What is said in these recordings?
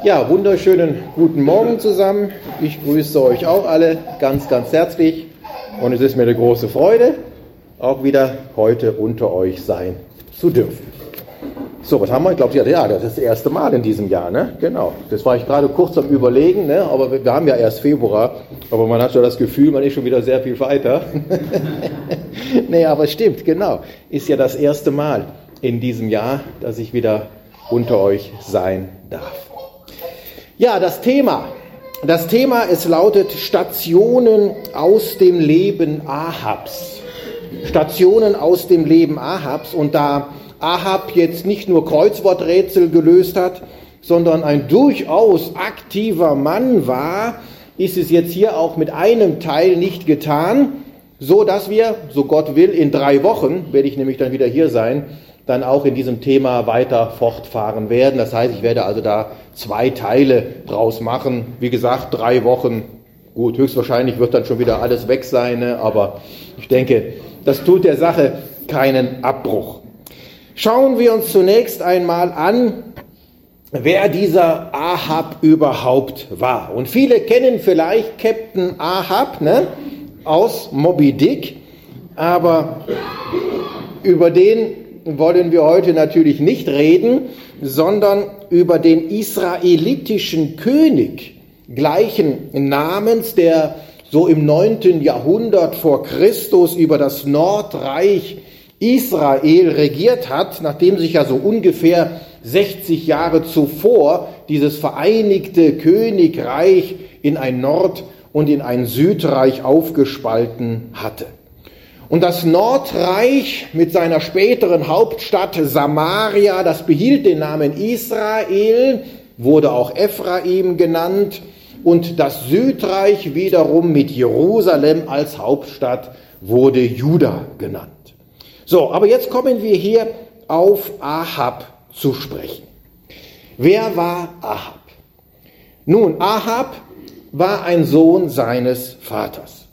Ja, wunderschönen guten Morgen zusammen. Ich grüße euch auch alle ganz, ganz herzlich. Und es ist mir eine große Freude, auch wieder heute unter euch sein zu dürfen. So, was haben wir? Ich glaube, ja, das ist das erste Mal in diesem Jahr, ne? Genau. Das war ich gerade kurz am Überlegen, ne? Aber wir haben ja erst Februar. Aber man hat schon das Gefühl, man ist schon wieder sehr viel weiter. Nee, aber es stimmt, genau. Ist ja das erste Mal in diesem Jahr, dass ich wieder unter euch sein darf. Ja, das Thema, es lautet Stationen aus dem Leben Ahabs. Stationen aus dem Leben Ahabs. Und da Ahab jetzt nicht nur Kreuzworträtsel gelöst hat, sondern ein durchaus aktiver Mann war, ist es jetzt hier auch mit einem Teil nicht getan, so dass wir, so Gott will, in 3 Wochen, werde ich nämlich dann wieder hier sein, dann auch in diesem Thema weiter fortfahren werden. Das heißt, ich werde also da 2 Teile draus machen. Wie gesagt, 3 Wochen. Gut, höchstwahrscheinlich wird dann schon wieder alles weg sein, ne? Aber ich denke, das tut der Sache keinen Abbruch. Schauen wir uns zunächst einmal an, wer dieser Ahab überhaupt war. Und viele kennen vielleicht Captain Ahab, ne? Aus Moby Dick, aber über den wollen wir heute natürlich nicht reden, sondern über den israelitischen König gleichen Namens, der so im 9. Jahrhundert vor Christus über das Nordreich Israel regiert hat, nachdem sich ja so ungefähr 60 Jahre zuvor dieses vereinigte Königreich in ein Nord- und in ein Südreich aufgespalten hatte. Und das Nordreich mit seiner späteren Hauptstadt Samaria, das behielt den Namen Israel, wurde auch Ephraim genannt, und das Südreich wiederum mit Jerusalem als Hauptstadt wurde Juda genannt. So, aber jetzt kommen wir hier auf Ahab zu sprechen. Wer war Ahab? Nun, Ahab war ein Sohn seines Vaters.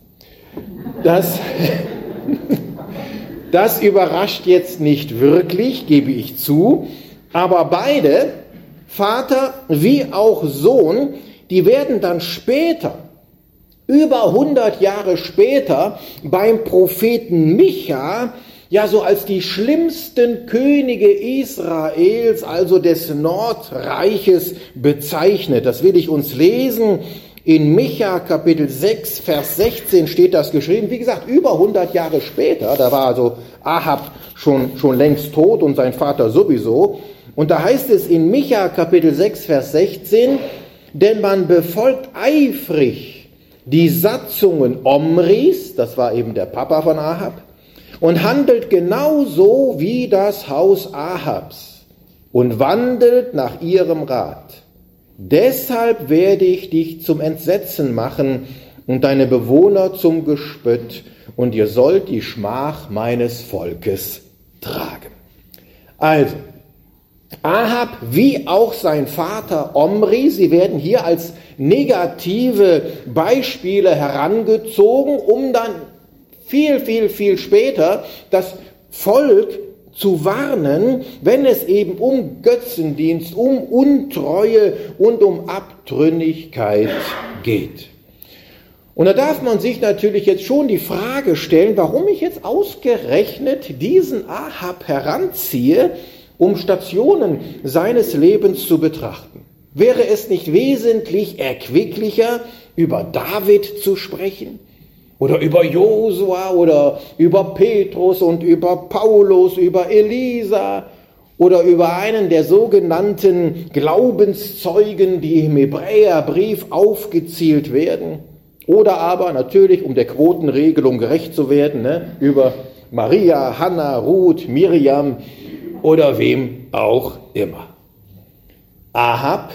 Das überrascht jetzt nicht wirklich, gebe ich zu, aber beide, Vater wie auch Sohn, die werden dann später, über 100 Jahre später, beim Propheten Micha, ja so als die schlimmsten Könige Israels, also des Nordreiches, bezeichnet. Das will ich uns lesen. In Micha Kapitel 6, Vers 16 steht das geschrieben. Wie gesagt, über 100 Jahre später, da war also Ahab schon längst tot und sein Vater sowieso. Und da heißt es in Micha Kapitel 6, Vers 16, denn man befolgt eifrig die Satzungen Omris, das war eben der Papa von Ahab, und handelt genauso wie das Haus Ahabs und wandelt nach ihrem Rat. Deshalb werde ich dich zum Entsetzen machen und deine Bewohner zum Gespött, und ihr sollt die Schmach meines Volkes tragen. Also, Ahab wie auch sein Vater Omri, sie werden hier als negative Beispiele herangezogen, um dann viel später das Volk zu warnen, wenn es eben um Götzendienst, um Untreue und um Abtrünnigkeit geht. Und da darf man sich natürlich jetzt schon die Frage stellen, warum ich jetzt ausgerechnet diesen Ahab heranziehe, um Stationen seines Lebens zu betrachten. Wäre es nicht wesentlich erquicklicher, über David zu sprechen? Oder über Josua oder über Petrus und über Paulus, über Elisa oder über einen der sogenannten Glaubenszeugen, die im Hebräerbrief aufgezählt werden. Oder aber natürlich, um der Quotenregelung gerecht zu werden, ne, über Maria, Hannah, Ruth, Miriam oder wem auch immer. Ahab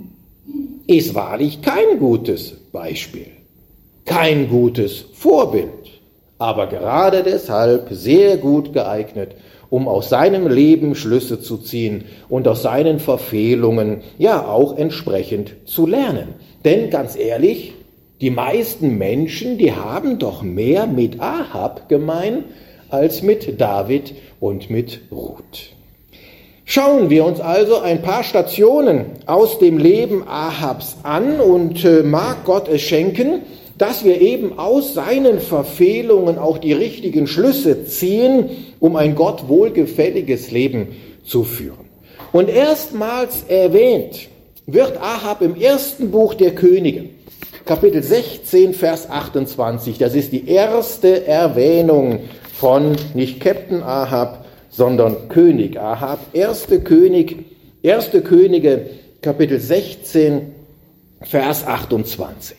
ist wahrlich kein gutes Beispiel. Kein gutes Vorbild, aber gerade deshalb sehr gut geeignet, um aus seinem Leben Schlüsse zu ziehen und aus seinen Verfehlungen ja auch entsprechend zu lernen. Denn ganz ehrlich, die meisten Menschen, die haben doch mehr mit Ahab gemein als mit David und mit Ruth. Schauen wir uns also ein paar Stationen aus dem Leben Ahabs an und mag Gott es schenken, dass wir eben aus seinen Verfehlungen auch die richtigen Schlüsse ziehen, um ein Gott wohlgefälliges Leben zu führen. Und erstmals erwähnt wird Ahab im ersten Buch der Könige, Kapitel 16, Vers 28. Das ist die erste Erwähnung von nicht Captain Ahab, sondern König Ahab. 1. Könige, Kapitel 16, Vers 28.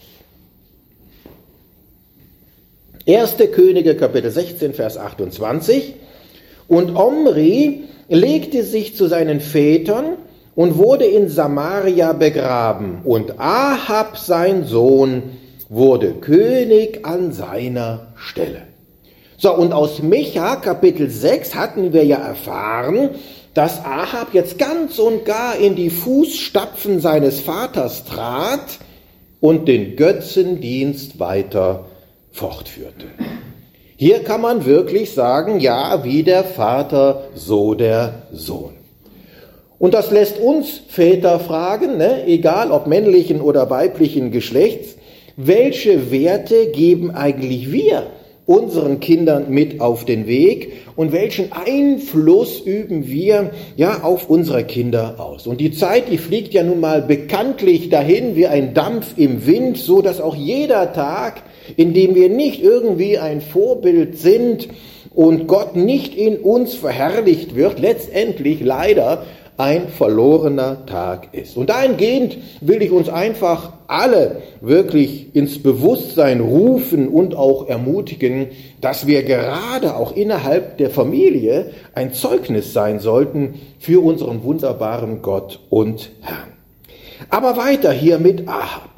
1. Könige, Kapitel 16, Vers 28. Und Omri legte sich zu seinen Vätern und wurde in Samaria begraben. Und Ahab, sein Sohn, wurde König an seiner Stelle. So, und aus Micha, Kapitel 6, hatten wir ja erfahren, dass Ahab jetzt ganz und gar in die Fußstapfen seines Vaters trat und den Götzendienst weiter fortführte. Hier kann man wirklich sagen, ja, wie der Vater, so der Sohn. Und das lässt uns Väter fragen, egal ob männlichen oder weiblichen Geschlechts, welche Werte geben eigentlich wir unseren Kindern mit auf den Weg und welchen Einfluss üben wir ja auf unsere Kinder aus. Und die Zeit, die fliegt ja nun mal bekanntlich dahin wie ein Dampf im Wind, so dass auch jeder Tag, in dem wir nicht irgendwie ein Vorbild sind und Gott nicht in uns verherrlicht wird, letztendlich leider ein verlorener Tag ist. Und dahingehend will ich uns einfach alle wirklich ins Bewusstsein rufen und auch ermutigen, dass wir gerade auch innerhalb der Familie ein Zeugnis sein sollten für unseren wunderbaren Gott und Herrn. Aber weiter hier mit Ahab.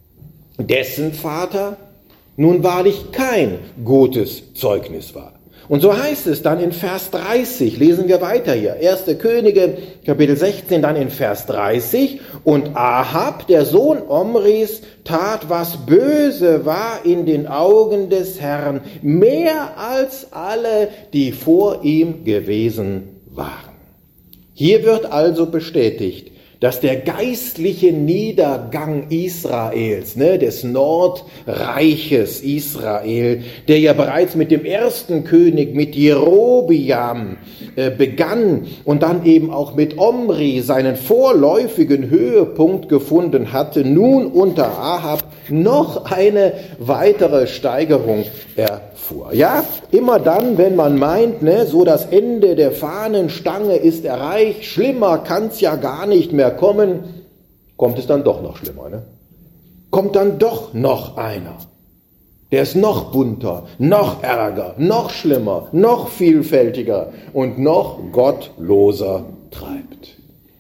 Dessen Vater nun wahrlich kein gutes Zeugnis war. Und so heißt es dann in Vers 30, lesen wir weiter hier, 1. Könige, Kapitel 16, dann in Vers 30, und Ahab, der Sohn Omris, tat, was böse war in den Augen des Herrn, mehr als alle, die vor ihm gewesen waren. Hier wird also bestätigt, dass der geistliche Niedergang Israels, des Nordreiches Israel, der ja bereits mit dem ersten König, mit Jerobeam begann und dann eben auch mit Omri seinen vorläufigen Höhepunkt gefunden hatte, nun unter Ahab noch eine weitere Steigerung erfuhr. Ja, immer dann, wenn man meint, so das Ende der Fahnenstange ist erreicht, schlimmer kann's ja gar nicht mehr kommen, kommt es dann doch noch schlimmer. Kommt dann doch noch einer. Der ist noch bunter, noch ärger, noch schlimmer, noch vielfältiger und noch gottloser treibt.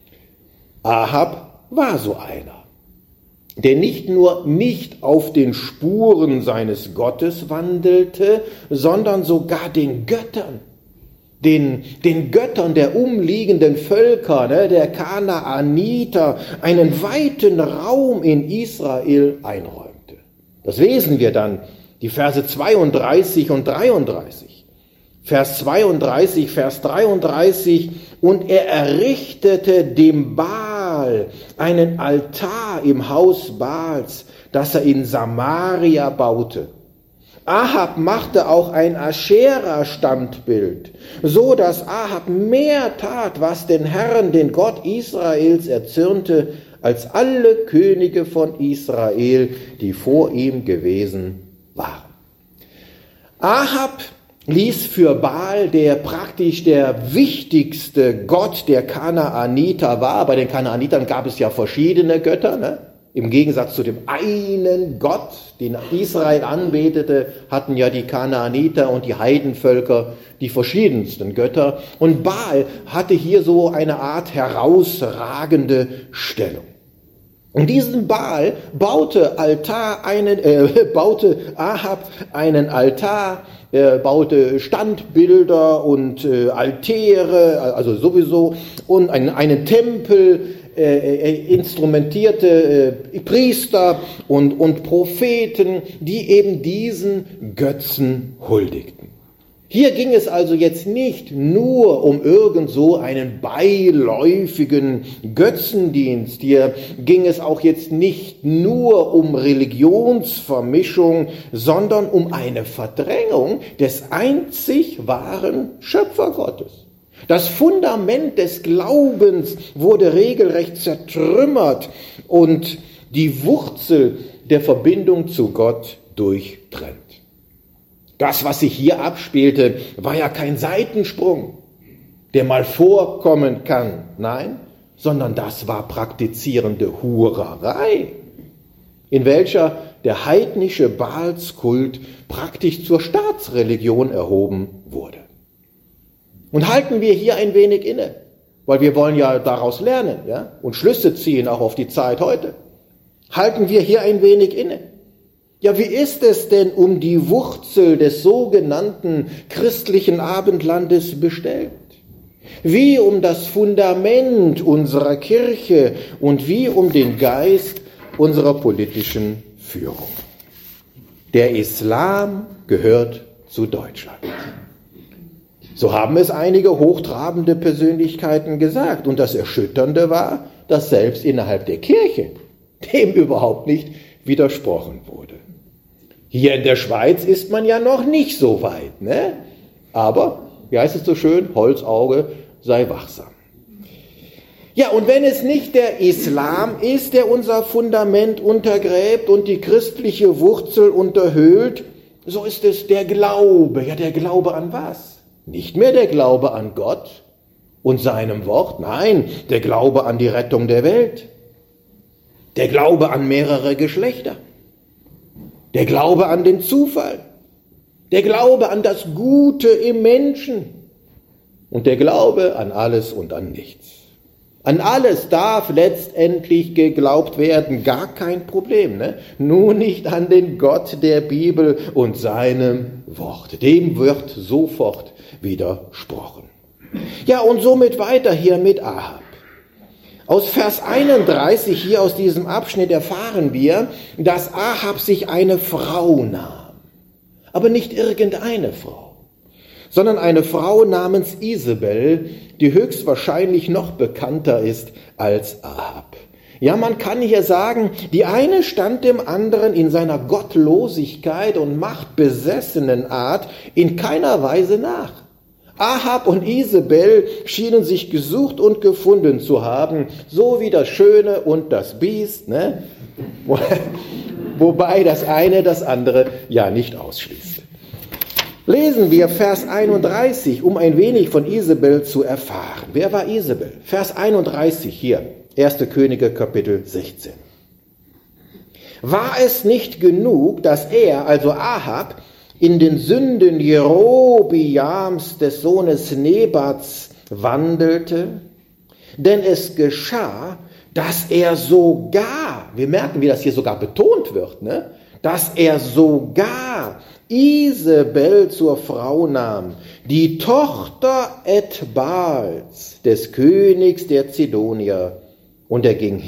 Ahab war so einer, der nicht nur nicht auf den Spuren seines Gottes wandelte, sondern sogar den Göttern, den Göttern der umliegenden Völker, der Kanaaniter, einen weiten Raum in Israel einräumte. Das lesen wir dann, die Verse 32 und 33. Vers 32, Vers 33, und er errichtete dem Baal einen Altar im Haus Baals, das er in Samaria baute. Ahab machte auch ein Aschera-Standbild, so dass Ahab mehr tat, was den Herrn, den Gott Israels, erzürnte, als alle Könige von Israel, die vor ihm gewesen waren. Ahab ließ für Baal, der praktisch der wichtigste Gott der Kanaaniter war, bei den Kanaanitern gab es ja verschiedene Götter, im Gegensatz zu dem einen Gott, den Israel anbetete, hatten ja die Kanaaniter und die Heidenvölker die verschiedensten Götter. Und Baal hatte hier so eine Art herausragende Stellung. Und diesen Baal baute Ahab einen Altar, baute Standbilder und Altäre, also sowieso, und einen Tempel, instrumentierte Priester und Propheten, die eben diesen Götzen huldigten. Hier ging es also jetzt nicht nur um irgend so einen beiläufigen Götzendienst. Hier ging es auch jetzt nicht nur um Religionsvermischung, sondern um eine Verdrängung des einzig wahren Schöpfergottes. Das Fundament des Glaubens wurde regelrecht zertrümmert und die Wurzel der Verbindung zu Gott durchtrennt. Das, was sich hier abspielte, war ja kein Seitensprung, der mal vorkommen kann. Nein, sondern das war praktizierende Hurerei, in welcher der heidnische Baalskult praktisch zur Staatsreligion erhoben wurde. Und halten wir hier ein wenig inne, weil wir wollen ja daraus lernen, ja, und Schlüsse ziehen auch auf die Zeit heute. Halten wir hier ein wenig inne. Ja, wie ist es denn um die Wurzel des sogenannten christlichen Abendlandes bestellt? Wie um das Fundament unserer Kirche und wie um den Geist unserer politischen Führung? Der Islam gehört zu Deutschland. So haben es einige hochtrabende Persönlichkeiten gesagt. Und das Erschütternde war, dass selbst innerhalb der Kirche dem überhaupt nicht widersprochen wurde. Hier in der Schweiz ist man ja noch nicht so weit, ne? Aber, wie heißt es so schön, Holzauge, sei wachsam. Ja, und wenn es nicht der Islam ist, der unser Fundament untergräbt und die christliche Wurzel unterhöhlt, so ist es der Glaube. Ja, der Glaube an was? Nicht mehr der Glaube an Gott und seinem Wort, nein, der Glaube an die Rettung der Welt. Der Glaube an mehrere Geschlechter. Der Glaube an den Zufall. Der Glaube an das Gute im Menschen. Und der Glaube an alles und an nichts. An alles darf letztendlich geglaubt werden, gar kein Problem, ne? Nur nicht an den Gott der Bibel und seinem Wort. Dem wird sofort widersprochen. Ja, und somit weiter hier mit Ahab. Aus Vers 31 hier aus diesem Abschnitt erfahren wir, dass Ahab sich eine Frau nahm. Aber nicht irgendeine Frau, sondern eine Frau namens Isabel, die höchstwahrscheinlich noch bekannter ist als Ahab. Ja, man kann hier sagen, die eine stand dem anderen in seiner Gottlosigkeit und machtbesessenen Art in keiner Weise nach. Ahab und Isabel schienen sich gesucht und gefunden zu haben, so wie das Schöne und das Biest, ne? Wobei das eine das andere ja nicht ausschließt. Lesen wir Vers 31, um ein wenig von Isabel zu erfahren. Wer war Isabel? Vers 31 hier, 1. Könige Kapitel 16. War es nicht genug, dass er, also Ahab, in den Sünden Jerobiams des Sohnes Nebats wandelte? Denn es geschah, dass er sogar, wir merken, wie das hier sogar betont wird, ne? Dass er sogar Isabel zur Frau nahm, die Tochter Etbals, des Königs der Zidonier. Und er ging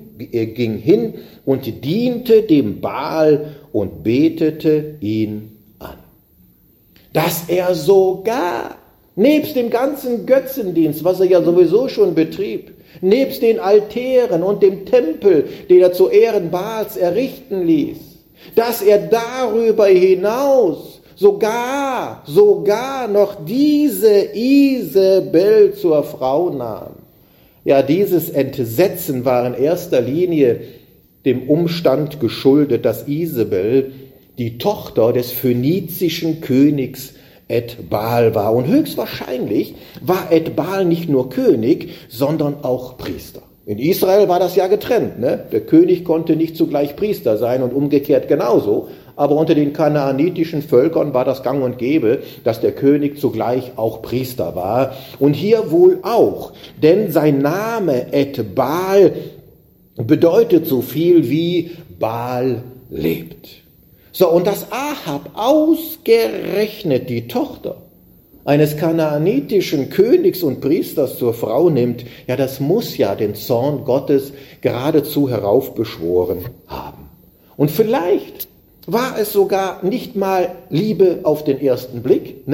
hin und diente dem Baal und betete ihn an. Dass er sogar, nebst dem ganzen Götzendienst, was er ja sowieso schon betrieb, nebst den Altären und dem Tempel, den er zu Ehren Baals errichten ließ, dass er darüber hinaus sogar noch diese Isabel zur Frau nahm. Ja, dieses Entsetzen war in erster Linie dem Umstand geschuldet, dass Isabel die Tochter des phönizischen Königs Etbal war. Und höchstwahrscheinlich war Etbal nicht nur König, sondern auch Priester. In Israel war das ja getrennt, ne? Der König konnte nicht zugleich Priester sein und umgekehrt genauso. Aber unter den kanaanitischen Völkern war das gang und gäbe, dass der König zugleich auch Priester war. Und hier wohl auch, denn sein Name Etbal bedeutet so viel wie Baal lebt. So, und dass Ahab ausgerechnet die Tochter eines kanaanitischen Königs und Priesters zur Frau nimmt, ja, das muss ja den Zorn Gottes geradezu heraufbeschworen haben. Und vielleicht war es sogar nicht mal Liebe auf den ersten Blick, ne?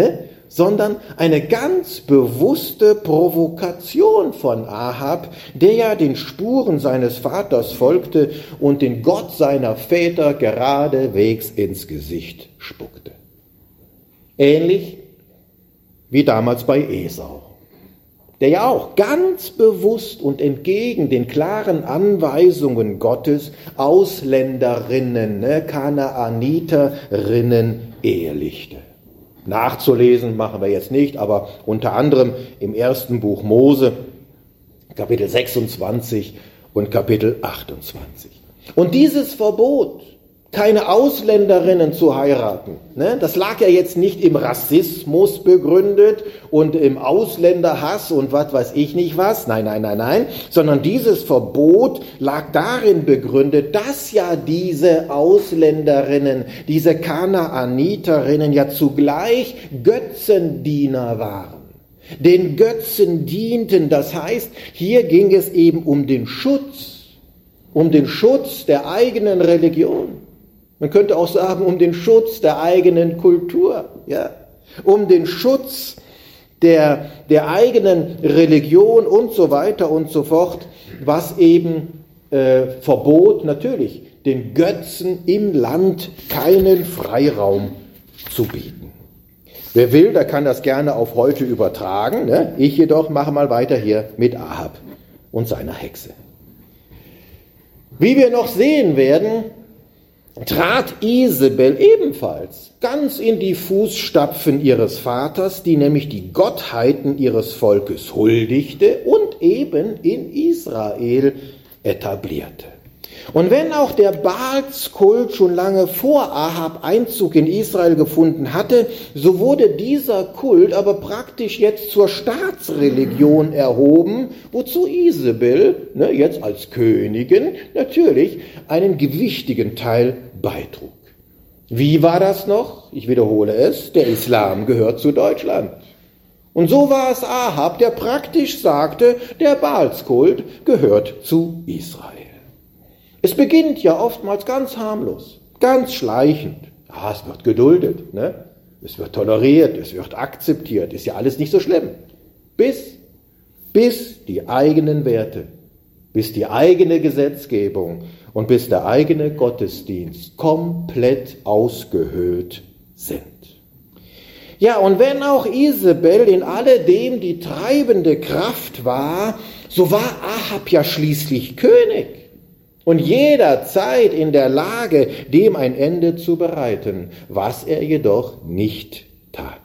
sondern eine ganz bewusste Provokation von Ahab, der ja den Spuren seines Vaters folgte und den Gott seiner Väter geradewegs ins Gesicht spuckte. Ähnlich wie damals bei Esau, der ja auch ganz bewusst und entgegen den klaren Anweisungen Gottes Ausländerinnen, Kanaaniterinnen ehelichte. Nachzulesen machen wir jetzt nicht, aber unter anderem im ersten Buch Mose, Kapitel 26 und Kapitel 28. Und dieses Verbot, keine Ausländerinnen zu heiraten, das lag ja jetzt nicht im Rassismus begründet und im Ausländerhass und was weiß ich nicht was, nein, sondern dieses Verbot lag darin begründet, dass ja diese Ausländerinnen, diese Kanaaniterinnen ja zugleich Götzendiener waren, den Götzen dienten. Das heißt, hier ging es eben um den Schutz der eigenen Religion. Man könnte auch sagen, um den Schutz der eigenen Kultur, ja, um den Schutz der eigenen Religion und so weiter und so fort, was eben verbot, natürlich, den Götzen im Land keinen Freiraum zu bieten. Wer will, der kann das gerne auf heute übertragen, ne? Ich jedoch mache mal weiter hier mit Ahab und seiner Hexe. Wie wir noch sehen werden, trat Isabel ebenfalls ganz in die Fußstapfen ihres Vaters, die nämlich die Gottheiten ihres Volkes huldigte und eben in Israel etablierte. Und wenn auch der Baalskult schon lange vor Ahab Einzug in Israel gefunden hatte, so wurde dieser Kult aber praktisch jetzt zur Staatsreligion erhoben, wozu Isabel, jetzt als Königin, natürlich einen gewichtigen Teil beitrug. Wie war das noch? Ich wiederhole es, der Islam gehört zu Deutschland. Und so war es Ahab, der praktisch sagte, der Baalskult gehört zu Israel. Es beginnt ja oftmals ganz harmlos, ganz schleichend. Ja, es wird geduldet, es wird toleriert, es wird akzeptiert, ist ja alles nicht so schlimm. Bis die eigenen Werte, bis die eigene Gesetzgebung und bis der eigene Gottesdienst komplett ausgehöhlt sind. Ja, und wenn auch Isabel in alledem die treibende Kraft war, so war Ahab ja schließlich König und jederzeit in der Lage, dem ein Ende zu bereiten, was er jedoch nicht tat.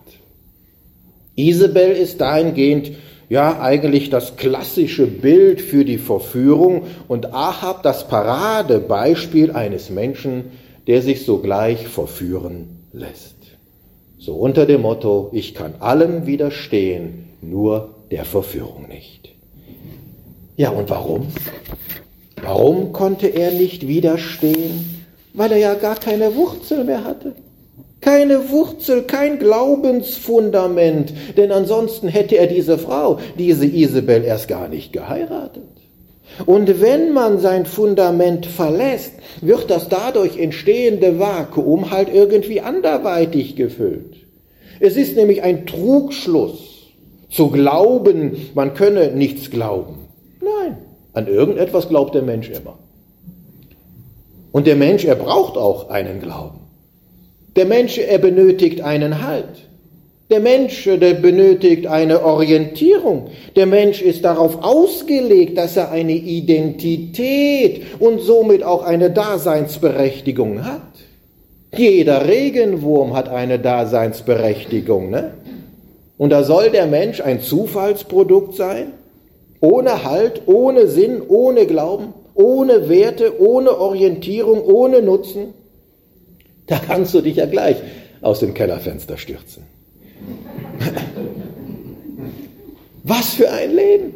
Isabel ist dahingehend ja eigentlich das klassische Bild für die Verführung und Ahab das Paradebeispiel eines Menschen, der sich sogleich verführen lässt. So unter dem Motto, ich kann allem widerstehen, nur der Verführung nicht. Ja, und warum? Warum konnte er nicht widerstehen? Weil er ja gar keine Wurzel mehr hatte. Keine Wurzel, kein Glaubensfundament, denn ansonsten hätte er diese Frau, diese Isabel, erst gar nicht geheiratet. Und wenn man sein Fundament verlässt, wird das dadurch entstehende Vakuum halt irgendwie anderweitig gefüllt. Es ist nämlich ein Trugschluss, zu glauben, man könne nichts glauben. Nein, an irgendetwas glaubt der Mensch immer. Und der Mensch, er braucht auch einen Glauben. Der Mensch, er benötigt einen Halt. Der Mensch, der benötigt eine Orientierung. Der Mensch ist darauf ausgelegt, dass er eine Identität und somit auch eine Daseinsberechtigung hat. Jeder Regenwurm hat eine Daseinsberechtigung, Und da soll der Mensch ein Zufallsprodukt sein? Ohne Halt, ohne Sinn, ohne Glauben, ohne Werte, ohne Orientierung, ohne Nutzen? Da kannst du dich ja gleich aus dem Kellerfenster stürzen. Was für ein Leben!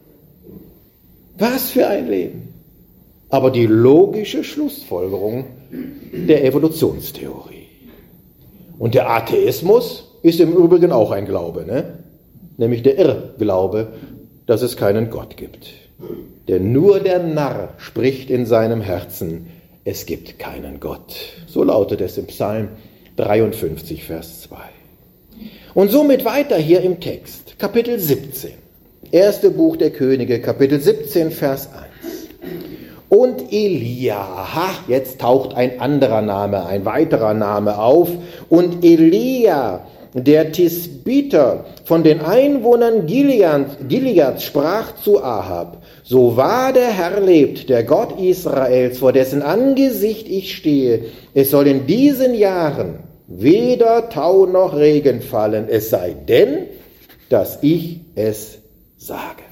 Was für ein Leben! Aber die logische Schlussfolgerung der Evolutionstheorie. Und der Atheismus ist im Übrigen auch ein Glaube, nämlich der Irrglaube, dass es keinen Gott gibt. Denn nur der Narr spricht in seinem Herzen, es gibt keinen Gott. So lautet es im Psalm 53, Vers 2. Und somit weiter hier im Text, Kapitel 17, erste Buch der Könige, Kapitel 17, Vers 1. Und Elia, jetzt taucht ein anderer Name, ein weiterer Name auf. Und Elia, der Tisbiter, von den Einwohnern Gileads, sprach zu Ahab: So wahr der Herr lebt, der Gott Israels, vor dessen Angesicht ich stehe, es soll in diesen Jahren weder Tau noch Regen fallen, es sei denn, dass ich es sage.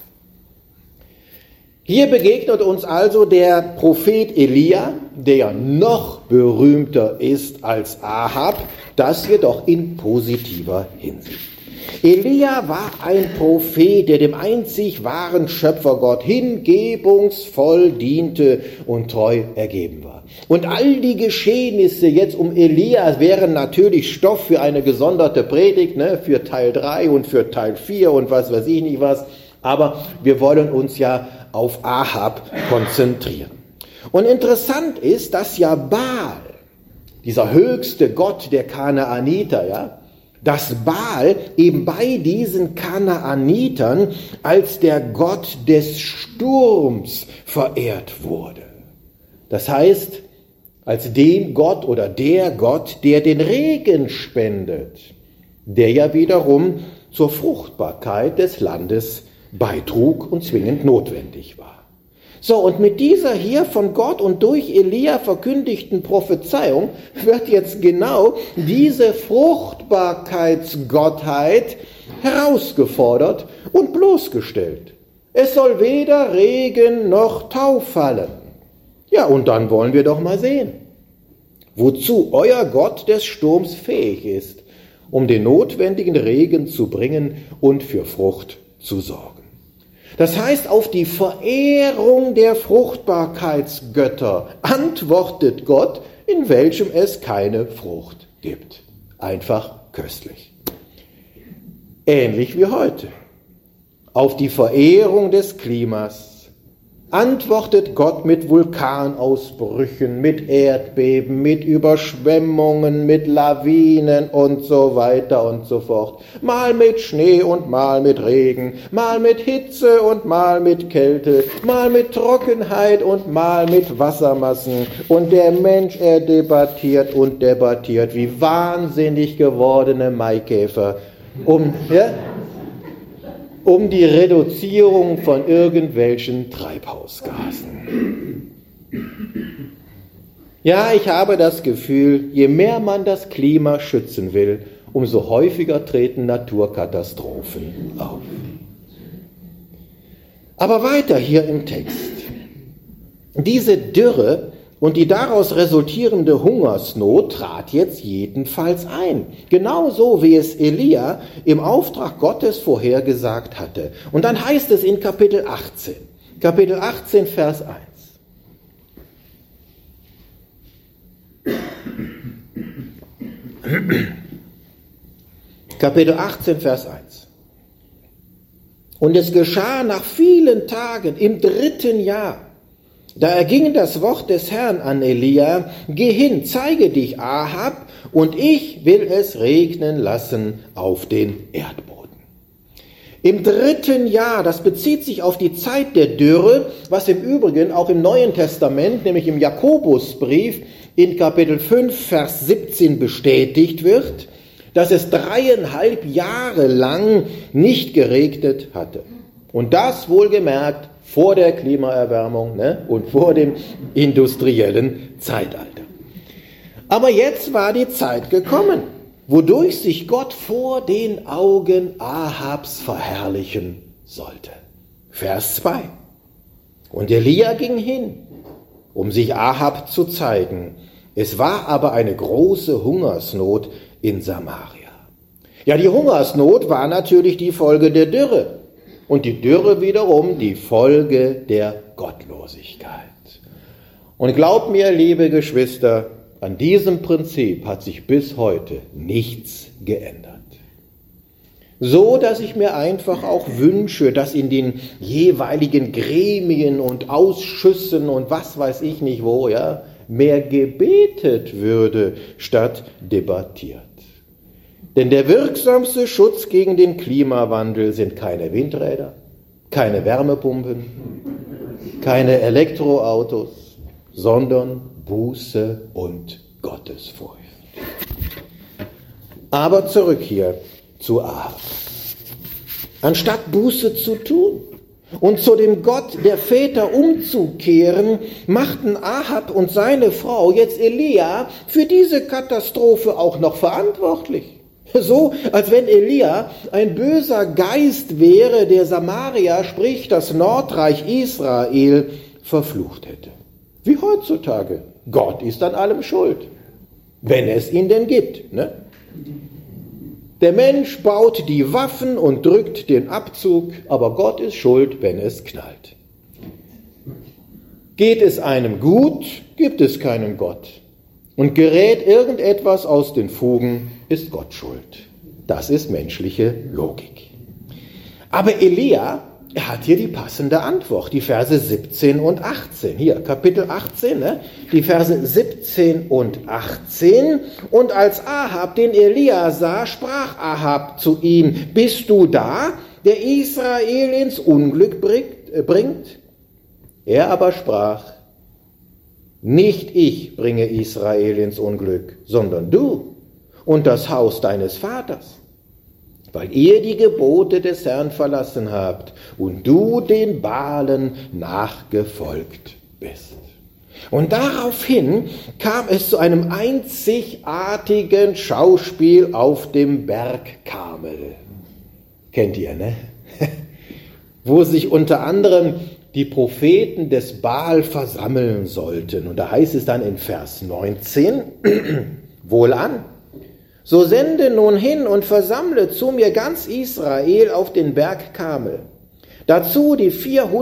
Hier begegnet uns also der Prophet Elia, der noch berühmter ist als Ahab, das jedoch in positiver Hinsicht. Elia war ein Prophet, der dem einzig wahren Schöpfergott hingebungsvoll diente und treu ergeben war. Und all die Geschehnisse jetzt um Elia wären natürlich Stoff für eine gesonderte Predigt, für Teil 3 und für Teil 4 und was weiß ich nicht was. Aber wir wollen uns ja auf Ahab konzentrieren. Und interessant ist, dass ja Baal, dieser höchste Gott der Kanaaniter, dass Baal eben bei diesen Kanaanitern als der Gott des Sturms verehrt wurde. Das heißt, als dem Gott oder der Gott, der den Regen spendet, der ja wiederum zur Fruchtbarkeit des Landes beitrug und zwingend notwendig war. So, und mit dieser hier von Gott und durch Elia verkündigten Prophezeiung wird jetzt genau diese Fruchtbarkeitsgottheit herausgefordert und bloßgestellt. Es soll weder Regen noch Tau fallen. Ja, und dann wollen wir doch mal sehen, wozu euer Gott des Sturms fähig ist, um den notwendigen Regen zu bringen und für Frucht zu sorgen. Das heißt, auf die Verehrung der Fruchtbarkeitsgötter antwortet Gott, in welchem es keine Frucht gibt. Einfach köstlich. Ähnlich wie heute. Auf die Verehrung des Klimas antwortet Gott mit Vulkanausbrüchen, mit Erdbeben, mit Überschwemmungen, mit Lawinen und so weiter und so fort. Mal mit Schnee und mal mit Regen, mal mit Hitze und mal mit Kälte, mal mit Trockenheit und mal mit Wassermassen. Und der Mensch, er debattiert und debattiert wie wahnsinnig gewordene Maikäfer um die Reduzierung von irgendwelchen Treibhausgasen. Ja, ich habe das Gefühl, je mehr man das Klima schützen will, umso häufiger treten Naturkatastrophen auf. Aber weiter hier im Text. Diese Dürre und die daraus resultierende Hungersnot trat jetzt jedenfalls ein. Genauso wie es Elia im Auftrag Gottes vorhergesagt hatte. Und dann heißt es in Kapitel 18, Vers 1. Kapitel 18, Vers 1. Und es geschah nach vielen Tagen im 3. Jahr, da erging das Wort des Herrn an Elia: Geh hin, zeige dich Ahab, und ich will es regnen lassen auf den Erdboden. Im 3. Jahr, das bezieht sich auf die Zeit der Dürre, was im Übrigen auch im Neuen Testament, nämlich im Jakobusbrief in Kapitel 5, Vers 17 bestätigt wird, dass es 3,5 Jahre lang nicht geregnet hatte. Und das wohlgemerkt vor der Klimaerwärmung und vor dem industriellen Zeitalter. Aber jetzt war die Zeit gekommen, wodurch sich Gott vor den Augen Ahabs verherrlichen sollte. Vers 2. Und Elia ging hin, um sich Ahab zu zeigen. Es war aber eine große Hungersnot in Samaria. Ja, die Hungersnot war natürlich die Folge der Dürre. Und die Dürre wiederum die Folge der Gottlosigkeit. Und glaubt mir, liebe Geschwister, an diesem Prinzip hat sich bis heute nichts geändert. So, dass ich mir einfach auch wünsche, dass in den jeweiligen Gremien und Ausschüssen und was weiß ich nicht wo, mehr gebetet würde, statt debattiert. Denn der wirksamste Schutz gegen den Klimawandel sind keine Windräder, keine Wärmepumpen, keine Elektroautos, sondern Buße und Gottesfurcht. Aber zurück hier zu Ahab. Anstatt Buße zu tun und zu dem Gott der Väter umzukehren, machten Ahab und seine Frau jetzt Elia für diese Katastrophe auch noch verantwortlich. So, als wenn Elia ein böser Geist wäre, der Samaria, sprich das Nordreich Israel, verflucht hätte. Wie heutzutage. Gott ist an allem schuld, wenn es ihn denn gibt, ne? Der Mensch baut die Waffen und drückt den Abzug, aber Gott ist schuld, wenn es knallt. Geht es einem gut, gibt es keinen Gott. Und gerät irgendetwas aus den Fugen, ist Gott schuld. Das ist menschliche Logik. Aber Elia, er hat hier die passende Antwort, die Verse 17 und 18. Hier, Kapitel 18, ne? Die Verse 17 und 18. Und als Ahab den Elia sah, sprach Ahab zu ihm, bist du da, der Israel ins Unglück bringt? Er aber sprach, nicht ich bringe Israel ins Unglück, sondern du und das Haus deines Vaters, weil ihr die Gebote des Herrn verlassen habt und du den Baalen nachgefolgt bist. Und daraufhin kam es zu einem einzigartigen Schauspiel auf dem Berg Karmel. Kennt ihr, ne? Wo sich unter anderem die Propheten des Baal versammeln sollten. Und da heißt es dann in Vers 19, wohlan, so sende nun hin und versammle zu mir ganz Israel auf den Berg Karmel. Dazu die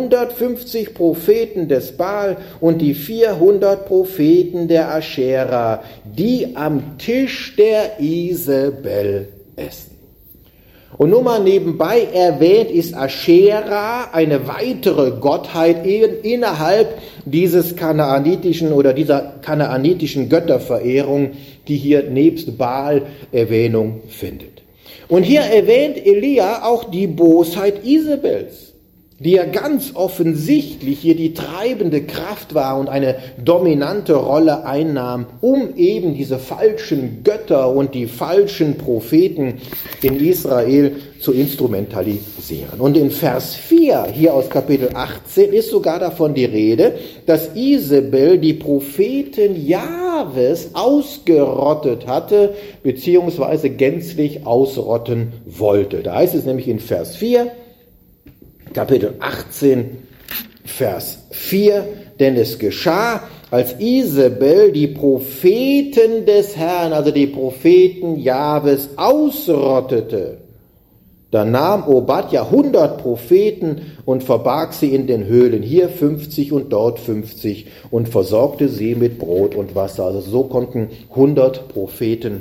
450 Propheten des Baal und die 400 Propheten der Aschera, die am Tisch der Isabel essen. Und nur mal nebenbei erwähnt ist Aschera eine weitere Gottheit innerhalb dieses kanaanitischen oder dieser kanaanitischen Götterverehrung, die hier nebst Baal Erwähnung findet. Und hier erwähnt Elia auch die Bosheit Isabels, die ja ganz offensichtlich hier die treibende Kraft war und eine dominante Rolle einnahm, um eben diese falschen Götter und die falschen Propheten in Israel zu instrumentalisieren. Und in Vers 4 hier aus Kapitel 18 ist sogar davon die Rede, dass Isabel die Propheten Jahwes ausgerottet hatte, beziehungsweise gänzlich ausrotten wollte. Da heißt es nämlich in Vers 4, Kapitel 18, Vers 4, denn es geschah, als Isabel die Propheten des Herrn, also die Propheten Jahwes, ausrottete. Da nahm Obadja 100 Propheten und verbarg sie in den Höhlen, hier 50 und dort 50, und versorgte sie mit Brot und Wasser. Also so konnten 100 Propheten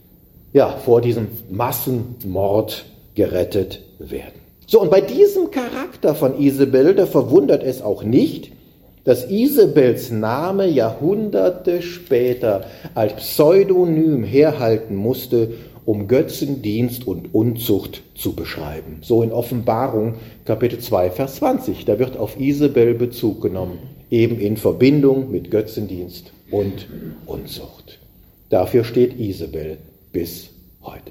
vor diesem Massenmord gerettet werden. So, und bei diesem Charakter von Isabel, da verwundert es auch nicht, dass Isabels Name Jahrhunderte später als Pseudonym herhalten musste, um Götzendienst und Unzucht zu beschreiben. So in Offenbarung Kapitel 2, Vers 20, da wird auf Isabel Bezug genommen, eben in Verbindung mit Götzendienst und Unzucht. Dafür steht Isabel bis heute.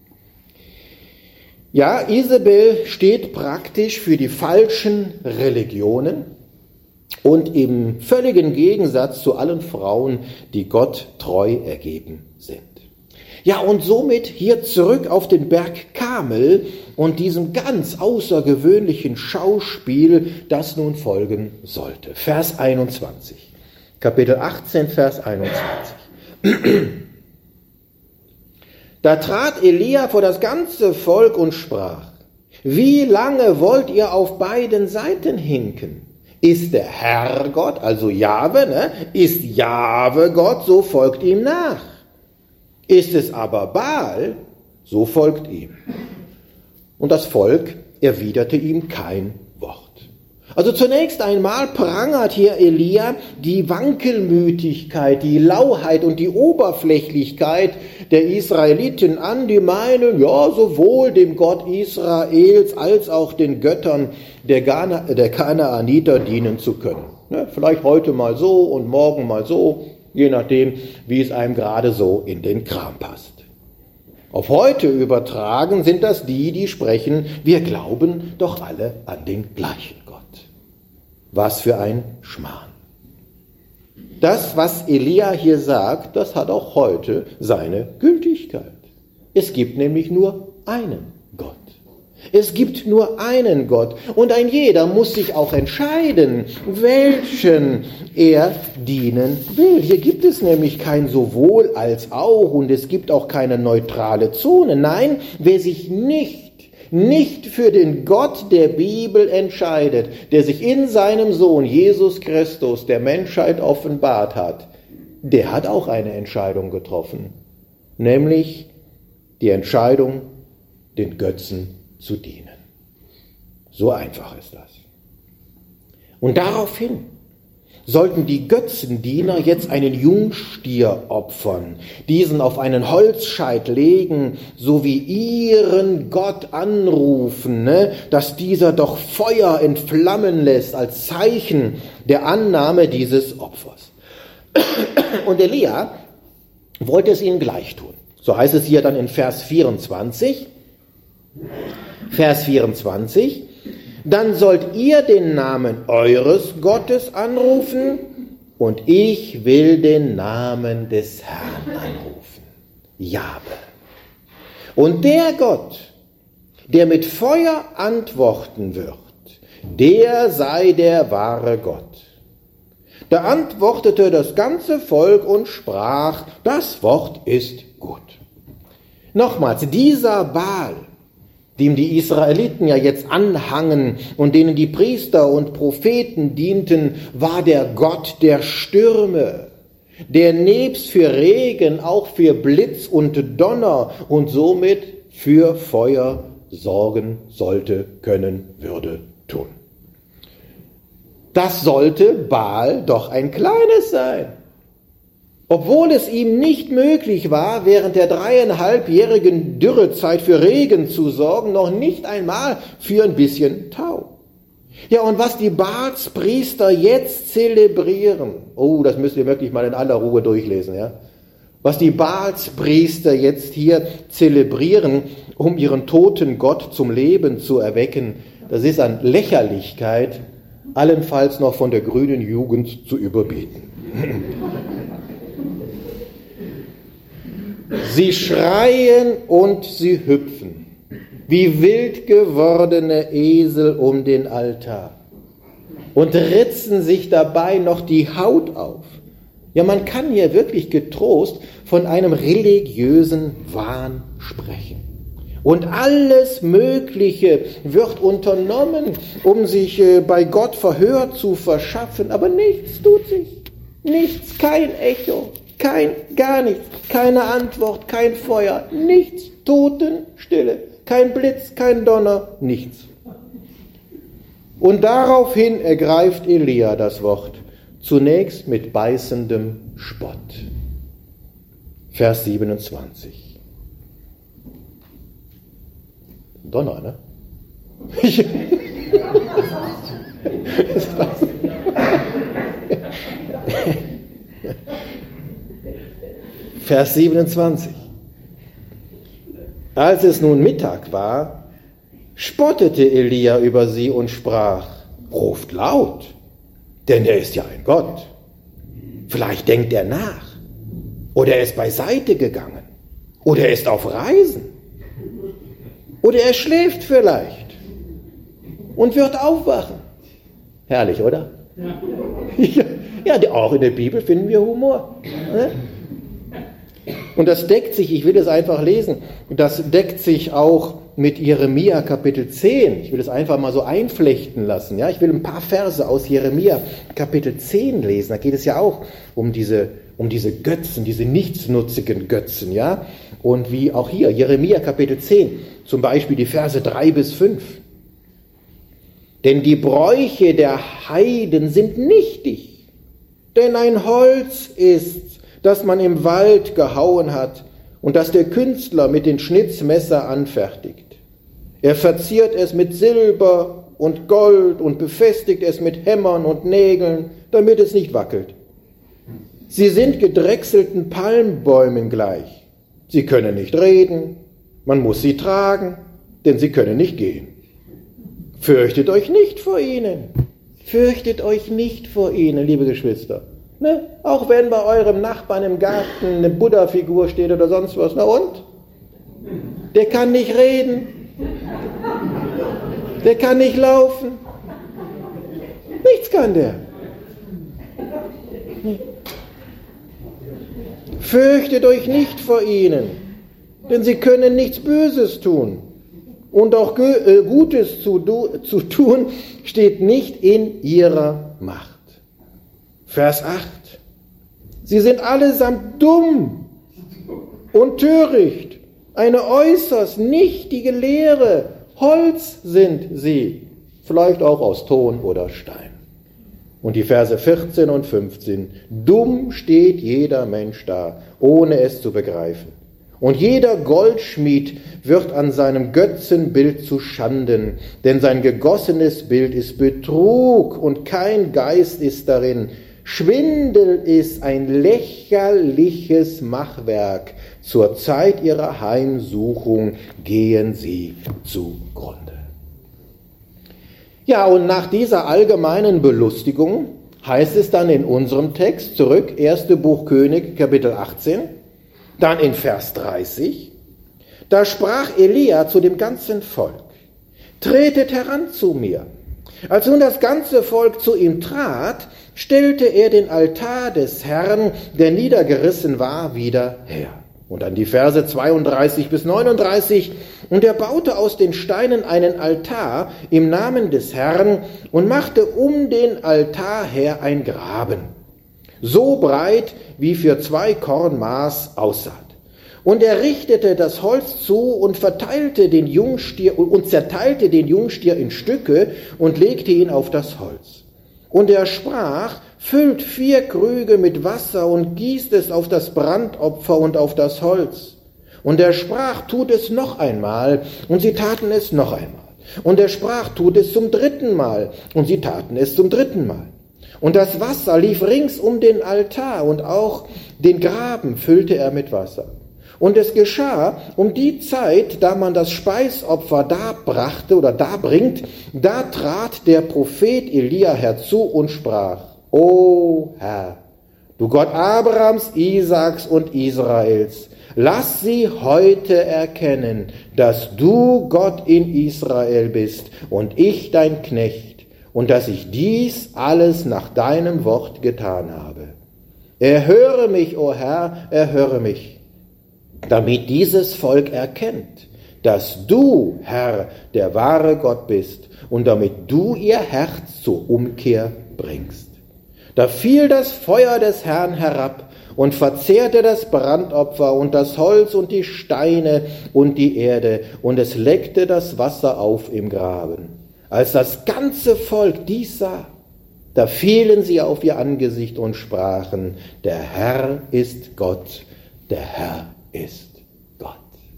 Ja, Isabel steht praktisch für die falschen Religionen und im völligen Gegensatz zu allen Frauen, die Gott treu ergeben sind. Ja, und somit hier zurück auf den Berg Karmel und diesem ganz außergewöhnlichen Schauspiel, das nun folgen sollte. Vers 21, Kapitel 18, Vers 21. Da trat Elia vor das ganze Volk und sprach, wie lange wollt ihr auf beiden Seiten hinken? Ist der Herr Gott, also Jahwe, ist Jahwe Gott, so folgt ihm nach. Ist es aber Baal, so folgt ihm. Und das Volk erwiderte ihm kein Wort. Also zunächst einmal prangert hier Elia die Wankelmütigkeit, die Lauheit und die Oberflächlichkeit der Israeliten an, die meinen, ja, sowohl dem Gott Israels als auch den Göttern der Kanaaniter dienen zu können. Ne? Vielleicht heute mal so und morgen mal so, je nachdem, wie es einem gerade so in den Kram passt. Auf heute übertragen sind das die sprechen, wir glauben doch alle an den gleichen Gott. Was für ein Schmarrn. Das, was Elia hier sagt, das hat auch heute seine Gültigkeit. Es gibt nämlich nur einen Gott. Es gibt nur einen Gott und ein jeder muss sich auch entscheiden, welchen er dienen will. Hier gibt es nämlich kein sowohl als auch und es gibt auch keine neutrale Zone. Nein, wer sich nicht für den Gott der Bibel entscheidet, der sich in seinem Sohn Jesus Christus der Menschheit offenbart hat, der hat auch eine Entscheidung getroffen, nämlich die Entscheidung, den Götzen zu dienen. So einfach ist das. Und daraufhin sollten die Götzendiener jetzt einen Jungstier opfern, diesen auf einen Holzscheit legen, sowie ihren Gott anrufen, dass dieser doch Feuer entflammen lässt als Zeichen der Annahme dieses Opfers. Und Elia wollte es ihnen gleich tun. So heißt es hier dann in Vers 24. Vers 24. Dann sollt ihr den Namen eures Gottes anrufen und ich will den Namen des Herrn anrufen. Jahwe. Und der Gott, der mit Feuer antworten wird, der sei der wahre Gott. Da antwortete das ganze Volk und sprach, das Wort ist gut. Nochmals, dieser Baal, dem die Israeliten ja jetzt anhangen und denen die Priester und Propheten dienten, war der Gott der Stürme, der nebst für Regen auch für Blitz und Donner und somit für Feuer sorgen sollte, können, würde, tun. Das sollte Baal doch ein kleines sein. Obwohl es ihm nicht möglich war, während der 3,5-jährigen Dürrezeit für Regen zu sorgen, noch nicht einmal für ein bisschen Tau. Ja, und was die Baalspriester jetzt zelebrieren, oh, das müsst ihr wirklich mal in aller Ruhe durchlesen, ja. Was die Baalspriester jetzt hier zelebrieren, um ihren toten Gott zum Leben zu erwecken, das ist an Lächerlichkeit allenfalls noch von der grünen Jugend zu überbieten. Sie schreien und sie hüpfen, wie wild gewordene Esel um den Altar und ritzen sich dabei noch die Haut auf. Ja, man kann hier wirklich getrost von einem religiösen Wahn sprechen. Und alles Mögliche wird unternommen, um sich bei Gott Verhör zu verschaffen, aber nichts tut sich. Nichts, kein Echo. Gar nichts, keine Antwort, kein Feuer, nichts, Totenstille, kein Blitz, kein Donner, nichts. Und daraufhin ergreift Elia das Wort, zunächst mit beißendem Spott. Vers 27. Donner, ne? Vers 27. Als es nun Mittag war, spottete Elia über sie und sprach, ruft laut, denn er ist ja ein Gott. Vielleicht denkt er nach, oder er ist beiseite gegangen, oder er ist auf Reisen, oder er schläft vielleicht und wird aufwachen. Herrlich, oder? Ja, auch in der Bibel finden wir Humor. Ne? Und das deckt sich, ich will es einfach lesen, das deckt sich auch mit Jeremia Kapitel 10. Ich will es einfach mal so einflechten lassen. Ja? Ich will ein paar Verse aus Jeremia Kapitel 10 lesen. Da geht es ja auch um diese Götzen, diese nichtsnutzigen Götzen. Ja? Und wie auch hier, Jeremia Kapitel 10, zum Beispiel die Verse 3 bis 5. Denn die Bräuche der Heiden sind nichtig. Denn ein Holz ist, das man im Wald gehauen hat und das der Künstler mit dem Schnitzmesser anfertigt. Er verziert es mit Silber und Gold und befestigt es mit Hämmern und Nägeln, damit es nicht wackelt. Sie sind gedrechselten Palmbäumen gleich. Sie können nicht reden, man muss sie tragen, denn sie können nicht gehen. Fürchtet euch nicht vor ihnen. Fürchtet euch nicht vor ihnen, liebe Geschwister. Ne? Auch wenn bei eurem Nachbarn im Garten eine Buddha-Figur steht oder sonst was. Na und? Der kann nicht reden. Der kann nicht laufen. Nichts kann der. Fürchtet euch nicht vor ihnen, denn sie können nichts Böses tun. Und auch Gutes zu tun steht nicht in ihrer Macht. Vers 8. Sie sind allesamt dumm und töricht, eine äußerst nichtige Lehre. Holz sind sie, vielleicht auch aus Ton oder Stein. Und die Verse 14 und 15. Dumm steht jeder Mensch da, ohne es zu begreifen. Und jeder Goldschmied wird an seinem Götzenbild zu Schanden, denn sein gegossenes Bild ist Betrug und kein Geist ist darin. Schwindel ist ein lächerliches Machwerk. Zur Zeit ihrer Heimsuchung gehen sie zugrunde. Ja, und nach dieser allgemeinen Belustigung heißt es dann in unserem Text zurück, 1. Buch König, Kapitel 18, dann in Vers 30, da sprach Elia zu dem ganzen Volk, tretet heran zu mir. Als nun das ganze Volk zu ihm trat, stellte er den Altar des Herrn, der niedergerissen war, wieder her. Und dann die Verse 32 bis 39. Und er baute aus den Steinen einen Altar im Namen des Herrn und machte um den Altar her ein Graben, so breit wie für 2 Kornmaß Aussaat. Und er richtete das Holz zu und zerteilte den Jungstier in Stücke und legte ihn auf das Holz. Und er sprach, füllt 4 Krüge mit Wasser und gießt es auf das Brandopfer und auf das Holz. Und er sprach, tut es noch einmal, und sie taten es noch einmal. Und er sprach, tut es zum 3. Mal, und sie taten es zum 3. Mal. Und das Wasser lief rings um den Altar, und auch den Graben füllte er mit Wasser. Und es geschah um die Zeit, da man das Speisopfer darbringt, da trat der Prophet Elia herzu und sprach, O Herr, du Gott Abrahams, Isaaks und Israels, lass sie heute erkennen, dass du Gott in Israel bist und ich dein Knecht und dass ich dies alles nach deinem Wort getan habe. Erhöre mich, o Herr, erhöre mich, damit dieses Volk erkennt, dass du, Herr, der wahre Gott bist und damit du ihr Herz zur Umkehr bringst. Da fiel das Feuer des Herrn herab und verzehrte das Brandopfer und das Holz und die Steine und die Erde, und es leckte das Wasser auf im Graben. Als das ganze Volk dies sah, da fielen sie auf ihr Angesicht und sprachen, der Herr ist Gott, der Herr ist Gott.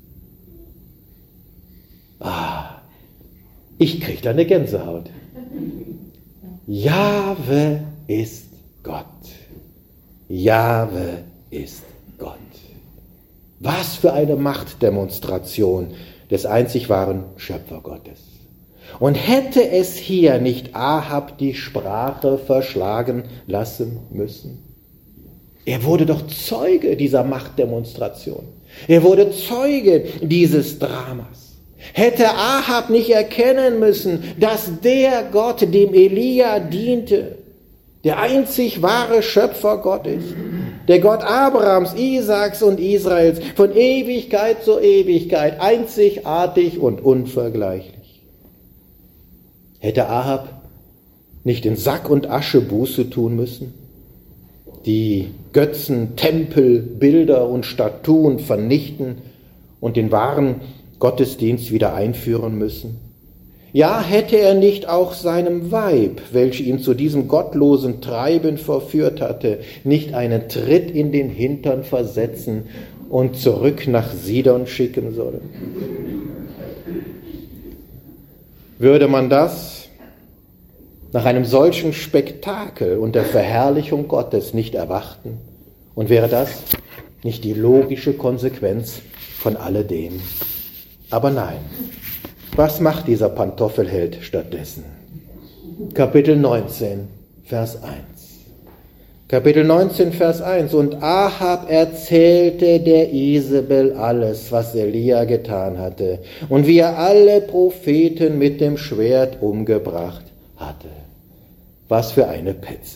Ich krieg da eine Gänsehaut. Jahwe ist Gott. Jahwe ist Gott. Was für eine Machtdemonstration des einzig wahren Schöpfergottes. Und hätte es hier nicht Ahab die Sprache verschlagen lassen müssen? Er wurde doch Zeuge dieser Machtdemonstration. Er wurde Zeuge dieses Dramas. Hätte Ahab nicht erkennen müssen, dass der Gott, dem Elia diente, der einzig wahre Schöpfergott ist, der Gott Abrahams, Isaaks und Israels, von Ewigkeit zu Ewigkeit, einzigartig und unvergleichlich. Hätte Ahab nicht in Sack und Asche Buße tun müssen, die Götzen, Tempel, Bilder und Statuen vernichten und den wahren Gottesdienst wieder einführen müssen? Ja, hätte er nicht auch seinem Weib, welche ihn zu diesem gottlosen Treiben verführt hatte, nicht einen Tritt in den Hintern versetzen und zurück nach Sidon schicken sollen? Würde man das nach einem solchen Spektakel und der Verherrlichung Gottes nicht erwarten? Und wäre das nicht die logische Konsequenz von alledem? Aber nein. Was macht dieser Pantoffelheld stattdessen? Kapitel 19, Vers 1. Kapitel 19, Vers 1. Und Ahab erzählte der Isabel alles, was Elia getan hatte und wie er alle Propheten mit dem Schwert umgebracht hatte. Was für eine Petze.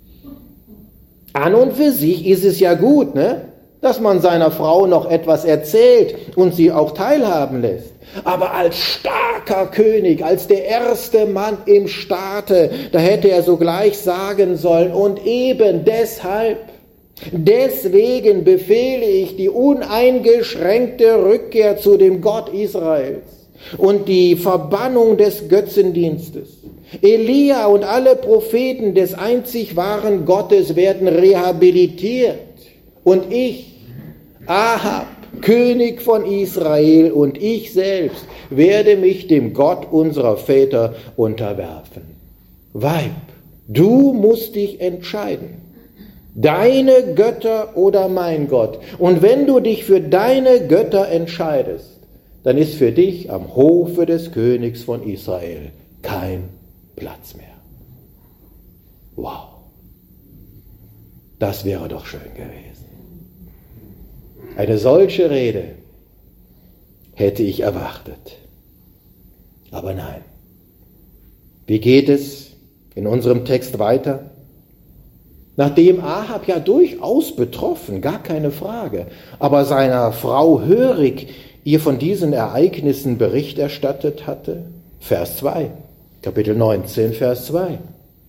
An und für sich ist es ja gut, ne? Dass man seiner Frau noch etwas erzählt und sie auch teilhaben lässt. Aber als starker König, als der erste Mann im Staate, da hätte er sogleich sagen sollen, und eben deswegen befehle ich die uneingeschränkte Rückkehr zu dem Gott Israels und die Verbannung des Götzendienstes. Elia und alle Propheten des einzig wahren Gottes werden rehabilitiert. Und ich, Ahab, König von Israel, und ich selbst werde mich dem Gott unserer Väter unterwerfen. Weib, du musst dich entscheiden. Deine Götter oder mein Gott. Und wenn du dich für deine Götter entscheidest, dann ist für dich am Hofe des Königs von Israel kein Platz mehr. Wow. Das wäre doch schön gewesen. Eine solche Rede hätte ich erwartet. Aber nein. Wie geht es in unserem Text weiter? Nachdem Ahab ja durchaus betroffen, gar keine Frage, aber seiner Frau hörig ihr von diesen Ereignissen Bericht erstattet hatte, Vers 2, Kapitel 19, Vers 2.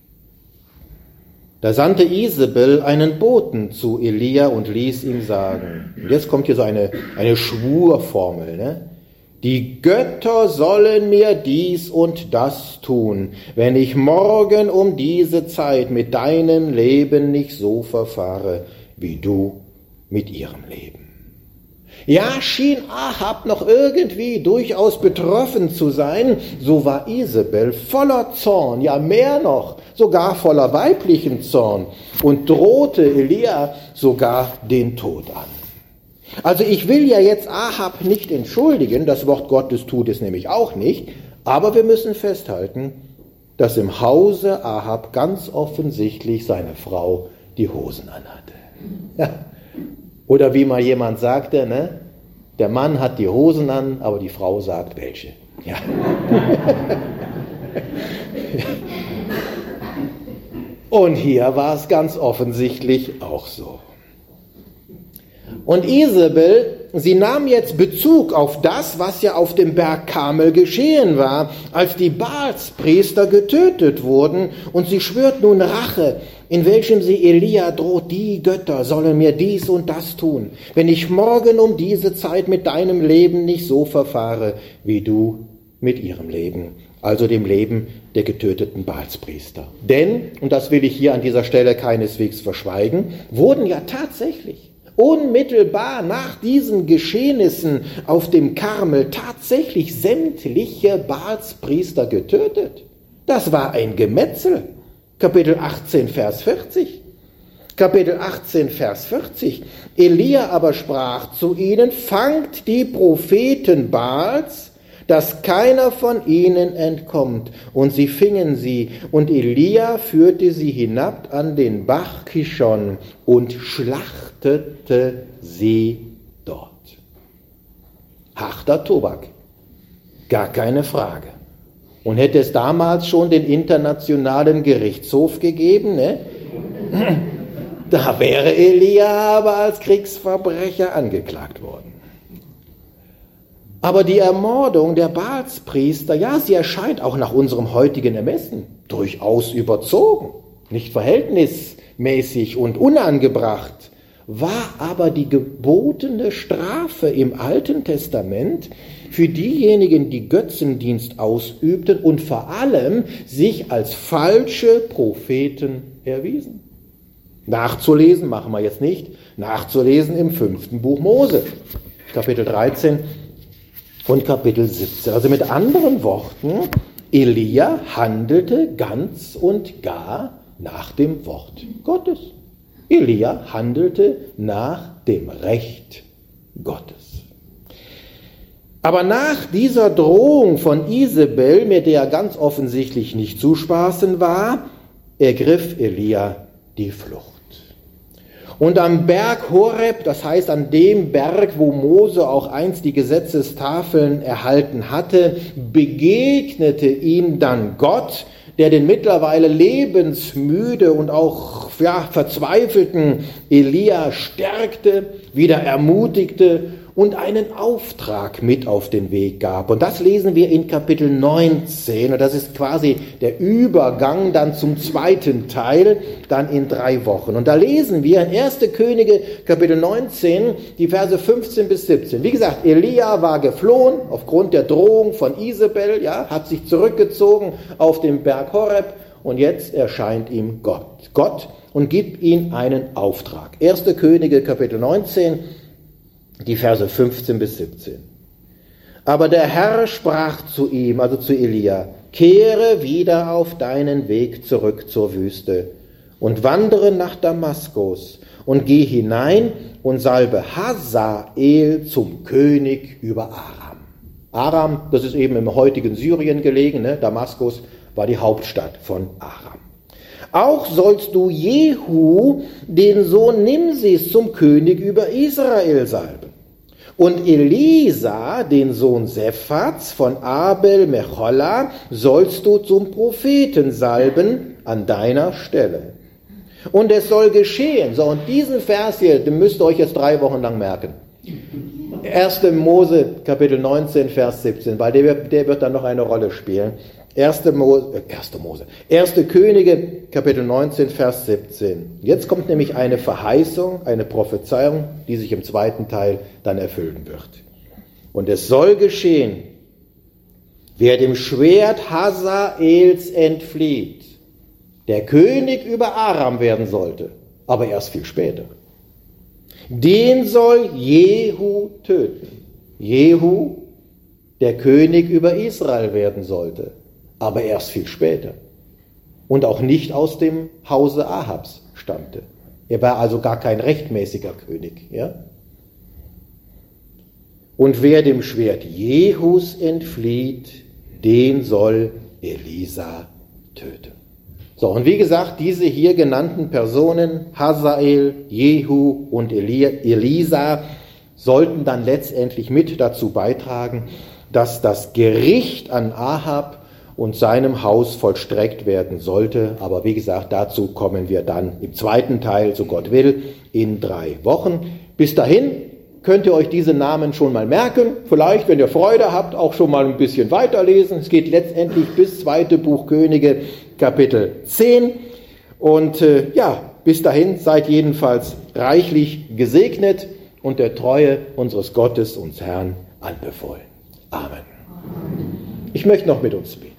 Da sandte Isabel einen Boten zu Elia und ließ ihm sagen, und jetzt kommt hier so eine Schwurformel, ne? Die Götter sollen mir dies und das tun, wenn ich morgen um diese Zeit mit deinem Leben nicht so verfahre, wie du mit ihrem Leben. Ja, schien Ahab noch irgendwie durchaus betroffen zu sein, so war Isabel voller Zorn, ja mehr noch, sogar voller weiblichen Zorn und drohte Elia sogar den Tod an. Also ich will ja jetzt Ahab nicht entschuldigen, das Wort Gottes tut es nämlich auch nicht, aber wir müssen festhalten, dass im Hause Ahab ganz offensichtlich seine Frau die Hosen anhatte. Ja. Oder wie mal jemand sagte, ne? Der Mann hat die Hosen an, aber die Frau sagt welche. Ja. Und hier war es ganz offensichtlich auch so. Und Isabel, sie nahm jetzt Bezug auf das, was ja auf dem Berg Karmel geschehen war, als die Baalspriester getötet wurden, und sie schwört nun Rache, in welchem sie Elia droht, die Götter sollen mir dies und das tun, wenn ich morgen um diese Zeit mit deinem Leben nicht so verfahre, wie du mit ihrem Leben, also dem Leben der getöteten Baalspriester. Denn, und das will ich hier an dieser Stelle keineswegs verschweigen, wurden ja tatsächlich unmittelbar nach diesen Geschehnissen auf dem Karmel tatsächlich sämtliche Baalspriester getötet. Das war ein Gemetzel. Kapitel 18, Vers 40. Kapitel 18, Vers 40. Elia aber sprach zu ihnen, fangt die Propheten Baals, dass keiner von ihnen entkommt. Und sie fingen sie, und Elia führte sie hinab an den Bach Kishon und schlachtete sie dort. Harter Tobak, gar keine Frage. Und hätte es damals schon den internationalen Gerichtshof gegeben, ne? Da wäre Elia aber als Kriegsverbrecher angeklagt worden. Aber die Ermordung der Baalspriester, ja, sie erscheint auch nach unserem heutigen Ermessen durchaus überzogen, nicht verhältnismäßig und unangebracht, war aber die gebotene Strafe im Alten Testament für diejenigen, die Götzendienst ausübten und vor allem sich als falsche Propheten erwiesen. Nachzulesen, machen wir jetzt nicht, nachzulesen im 5. Buch Mose, Kapitel 13 und Kapitel 17. Also mit anderen Worten, Elia handelte ganz und gar nach dem Wort Gottes. Elia handelte nach dem Recht Gottes. Aber nach dieser Drohung von Isabel, mit der ganz offensichtlich nicht zu spaßen war, ergriff Elia die Flucht. Und am Berg Horeb, das heißt an dem Berg, wo Mose auch einst die Gesetzestafeln erhalten hatte, begegnete ihm dann Gott, der den mittlerweile lebensmüde und auch verzweifelten Elia stärkte, wieder ermutigte und einen Auftrag mit auf den Weg gab. Und das lesen wir in Kapitel 19. Und das ist quasi der Übergang dann zum zweiten Teil, dann in 3 Wochen. Und da lesen wir in 1. Könige, Kapitel 19, die Verse 15 bis 17. Wie gesagt, Elia war geflohen aufgrund der Drohung von Isabel, hat sich zurückgezogen auf den Berg Horeb. Und jetzt erscheint ihm Gott und gibt ihm einen Auftrag. 1. Könige, Kapitel 19, die Verse 15 bis 17. Aber der Herr sprach zu ihm, also zu Elia, kehre wieder auf deinen Weg zurück zur Wüste und wandere nach Damaskus und geh hinein und salbe Hazael zum König über Aram. Aram, das ist eben im heutigen Syrien gelegen, Damaskus war die Hauptstadt von Aram. Auch sollst du Jehu, den Sohn Nimsis, zum König über Israel salben. Und Elisa, den Sohn Sephats von Abel Mechola, sollst du zum Propheten salben an deiner Stelle. Und es soll geschehen. So, und diesen Vers hier, den müsst ihr euch jetzt 3 Wochen lang merken. 1. Mose, Kapitel 19, Vers 17, weil der wird dann noch eine Rolle spielen. 1. Könige, Kapitel 19, Vers 17. Jetzt kommt nämlich eine Verheißung, eine Prophezeiung, die sich im zweiten Teil dann erfüllen wird. Und es soll geschehen, wer dem Schwert Hazaels entflieht, der König über Aram werden sollte, aber erst viel später. Den soll Jehu töten. Jehu, der König über Israel werden sollte, aber erst viel später. Und auch nicht aus dem Hause Ahabs stammte. Er war also gar kein rechtmäßiger König. Ja? Und wer dem Schwert Jehus entflieht, den soll Elisa töten. So, und wie gesagt, diese hier genannten Personen, Hazael, Jehu und Elisa, sollten dann letztendlich mit dazu beitragen, dass das Gericht an Ahab und seinem Haus vollstreckt werden sollte. Aber wie gesagt, dazu kommen wir dann im zweiten Teil, so Gott will, in 3 Wochen. Bis dahin könnt ihr euch diese Namen schon mal merken. Vielleicht, wenn ihr Freude habt, auch schon mal ein bisschen weiterlesen. Es geht letztendlich bis 2. Buch Könige, Kapitel 10. Und bis dahin seid jedenfalls reichlich gesegnet und der Treue unseres Gottes, uns Herrn, anbefohlen. Amen. Ich möchte noch mit uns beten.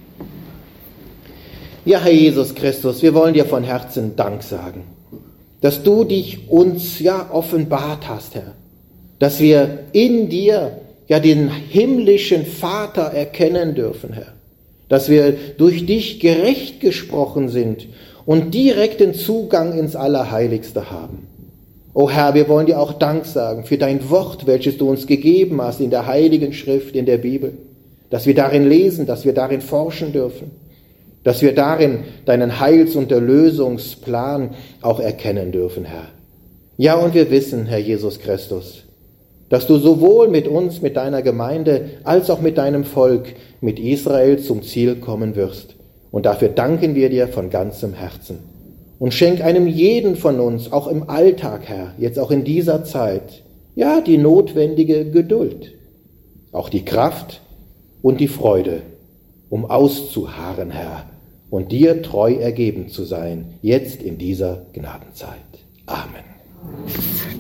Ja, Herr Jesus Christus, wir wollen dir von Herzen Dank sagen, dass du dich uns offenbart hast, Herr, dass wir in dir den himmlischen Vater erkennen dürfen, Herr, dass wir durch dich gerecht gesprochen sind und direkten Zugang ins Allerheiligste haben. O Herr, wir wollen dir auch Dank sagen für dein Wort, welches du uns gegeben hast in der Heiligen Schrift, in der Bibel, dass wir darin lesen, dass wir darin forschen dürfen, dass wir darin deinen Heils- und Erlösungsplan auch erkennen dürfen, Herr. Ja, und wir wissen, Herr Jesus Christus, dass du sowohl mit uns, mit deiner Gemeinde, als auch mit deinem Volk, mit Israel zum Ziel kommen wirst. Und dafür danken wir dir von ganzem Herzen. Und schenk einem jeden von uns, auch im Alltag, Herr, jetzt auch in dieser Zeit, die notwendige Geduld, auch die Kraft und die Freude, um auszuharren, Herr, und dir treu ergeben zu sein, jetzt in dieser Gnadenzeit. Amen.